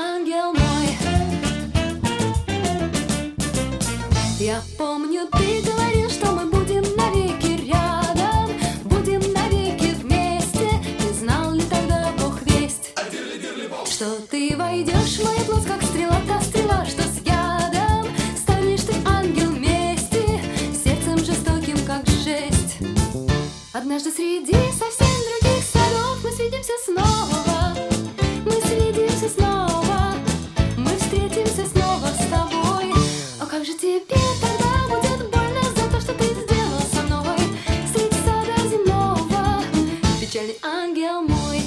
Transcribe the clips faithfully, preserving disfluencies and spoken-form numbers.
ангел мой. Я помню, ты говорил, что мы будем навеки рядом, будем навеки вместе. Не знал ли тогда Бог весть, что ты войдешь в мою плоть, как стрела, та стрела, что с ядом. Станешь ты ангел мести, сердцем жестоким, как жесть. Однажды среди совсем других садов мы свидимся снова, мы свидимся снова, мы встретимся снова с тобой. О, как же тебе тогда будет больно за то, что ты сделал со мной средь сада земного, печальный ангел мой.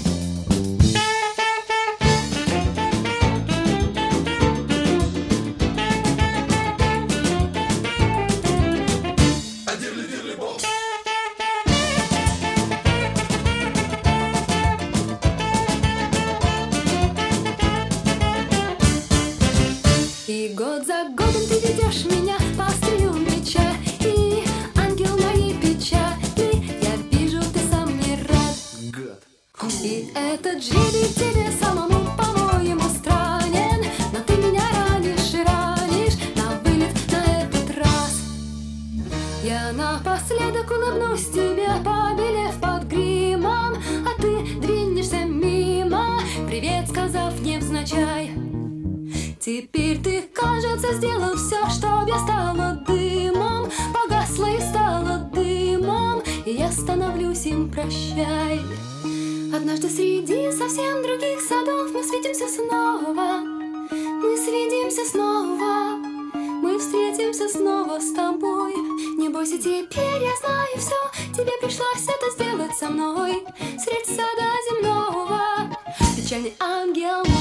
И год за годом ты ведешь меня по острию меча, и ангел моей печали, я вижу, ты сам не рад. Гад. И этот жребий тебе самому, по-моему, странен, но ты меня ранишь и ранишь на вылет на этот раз. Я напоследок улыбнусь тебе, побелев под гримом, а ты двинешься мимо, привет сказав невзначай. Теперь ты, кажется, сделал все, чтоб я стала дымом, погасла и стала дымом, и я становлюсь им, прощай. Однажды среди совсем других садов мы встретимся снова, мы свидимся снова, мы встретимся снова с тобой. Не бойся, теперь я знаю все, тебе пришлось это сделать со мной средь сада земного, печальный ангел.